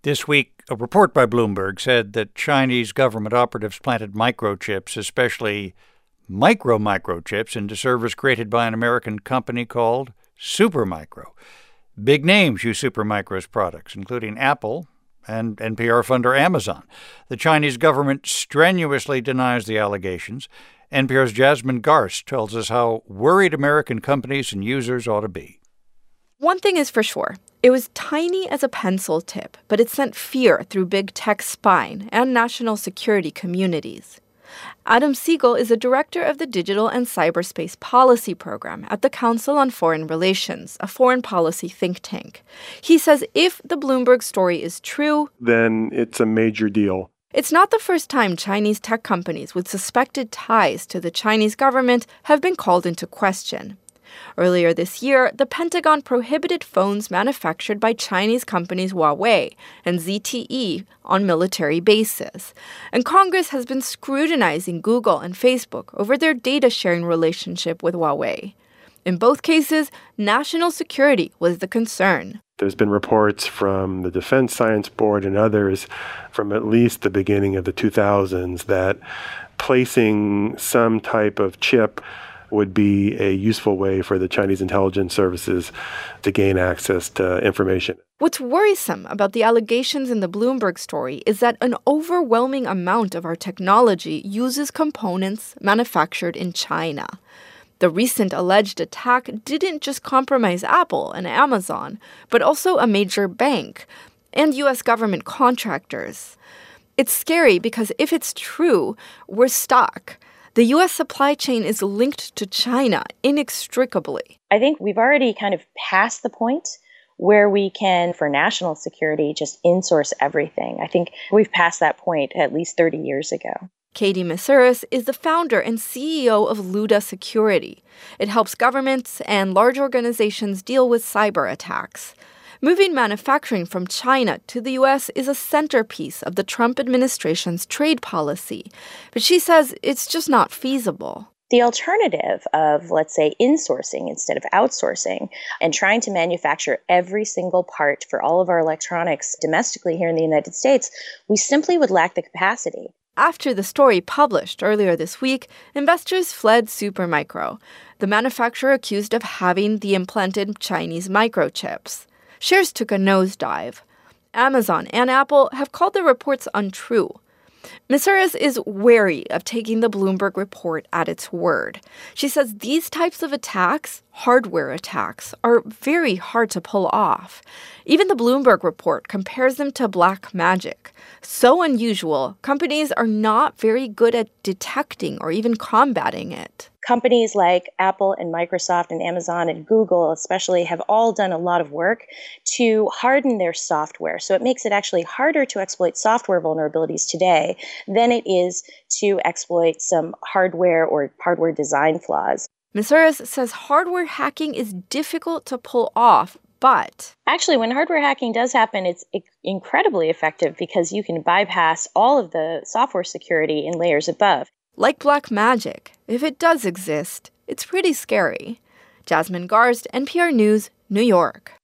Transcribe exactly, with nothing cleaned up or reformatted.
This week, a report by Bloomberg said that Chinese government operatives planted microchips, especially micro-microchips, into servers created by an American company called Supermicro. Big names use Supermicro's products, including Apple and N P R funder Amazon. The Chinese government strenuously denies the allegations. N P R's Jasmine Garsd tells us how worried American companies and users ought to be. One thing is for sure. It was tiny as a pencil tip, but it sent fear through big tech spine and national security communities. Adam Siegel is a director of the Digital and Cyberspace Policy Program at the Council on Foreign Relations, a foreign policy think tank. He says if the Bloomberg story is true, then it's a major deal. It's not the first time Chinese tech companies with suspected ties to the Chinese government have been called into question. Earlier this year, the Pentagon prohibited phones manufactured by Chinese companies Huawei and Z T E on military bases. And Congress has been scrutinizing Google and Facebook over their data-sharing relationship with Huawei. In both cases, national security was the concern. There's been reports from the Defense Science Board and others from at least the beginning of the two thousands that placing some type of chip would be a useful way for the Chinese intelligence services to gain access to information. What's worrisome about the allegations in the Bloomberg story is that an overwhelming amount of our technology uses components manufactured in China. The recent alleged attack didn't just compromise Apple and Amazon, but also a major bank and U S government contractors. It's scary because if it's true, we're stuck. The U S supply chain is linked to China inextricably. I think we've already kind of passed the point where we can, for national security, just insource everything. I think we've passed that point at least thirty years ago. Katie Masuris is the founder and C E O of Luda Security. It helps governments and large organizations deal with cyber attacks. Moving manufacturing from China to the U S is a centerpiece of the Trump administration's trade policy. But she says it's just not feasible. The alternative of, let's say, insourcing instead of outsourcing and trying to manufacture every single part for all of our electronics domestically here in the United States, we simply would lack the capacity. After the story published earlier this week, investors fled Supermicro, the manufacturer accused of having the implanted Chinese microchips. Shares took a nosedive. Amazon and Apple have called the reports untrue. Masuris is wary of taking the Bloomberg report at its word. She says these types of attacks, hardware attacks, are very hard to pull off. Even the Bloomberg report compares them to black magic. So unusual, companies are not very good at detecting or even combating it. Companies like Apple and Microsoft and Amazon and Google especially have all done a lot of work to harden their software. So it makes it actually harder to exploit software vulnerabilities today than it is to exploit some hardware or hardware design flaws. Masuris says hardware hacking is difficult to pull off, but actually, when hardware hacking does happen, it's incredibly effective because you can bypass all of the software security in layers above. Like black magic, if it does exist, it's pretty scary. Jasmine Garsd, N P R News, New York.